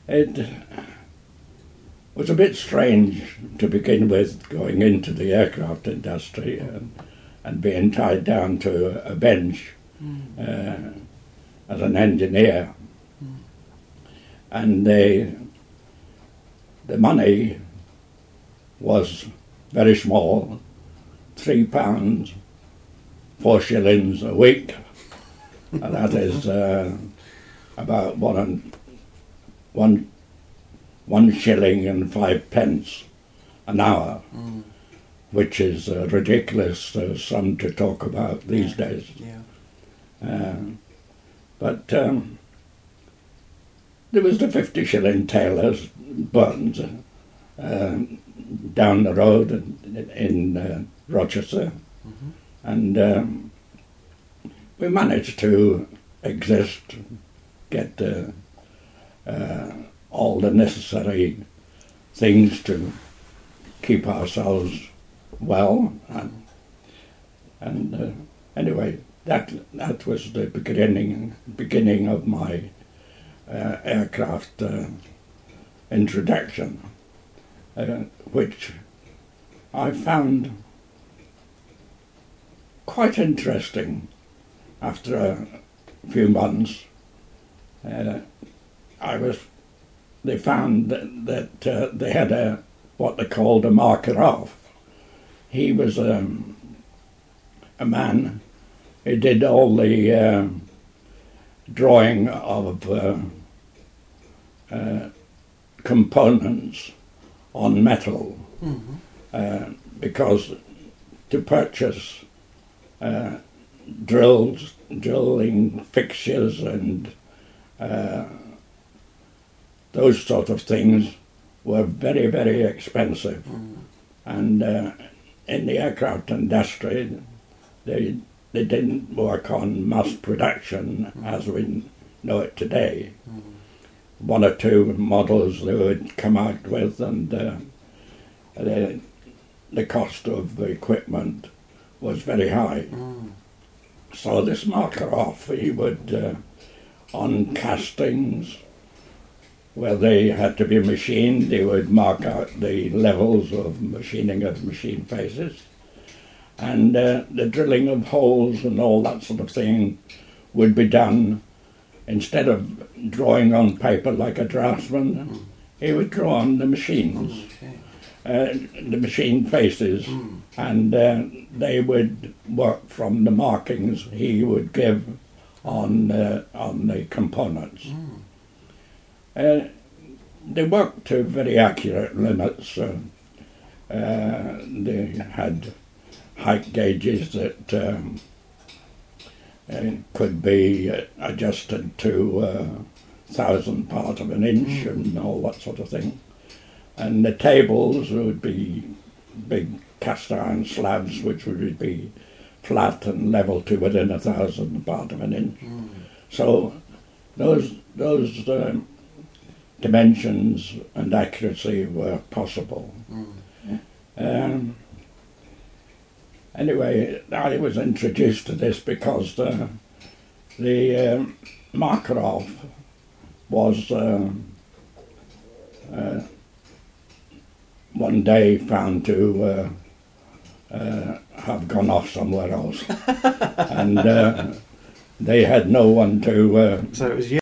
It was a bit strange to begin with, going into the aircraft industry and being tied down to a bench as an engineer. And the money was very small, £3, 4 shillings a week. And that is about one shilling and 5 pence an hour, which is a ridiculous sum to talk about these days. Yeah. But there was the 50-shilling tailor's Burns down the road in Rochester, and we managed to exist, get all the necessary things to keep ourselves well, and anyway, that was the beginning of my aircraft introduction, which I found quite interesting. After a few months, they found that they had what they called a marker off. He was a man who did all the drawing of components on metal, because to purchase drilling fixtures and those sort of things were very, very expensive. And in the aircraft industry, they didn't work on mass production as we know it today. One or two models they would come out with, and the cost of the equipment was very high. So this marker off, he would, on castings where they had to be machined, they would mark out the levels of machining of machine faces, and the drilling of holes and all that sort of thing would be done. Instead of drawing on paper like a draftsman, he would draw on the machines. The machine faces, and they would work from the markings he would give on the components. They worked to very accurate limits. They had height gauges that could be adjusted to 1,000th part of an inch and all that sort of thing. And the tables would be big cast iron slabs which would be flat and level to within 1,000th part of an inch. So those dimensions and accuracy were possible. Anyway, I was introduced to this because the Makarov was one day found to have gone off somewhere else, and they had no one to. So it was you.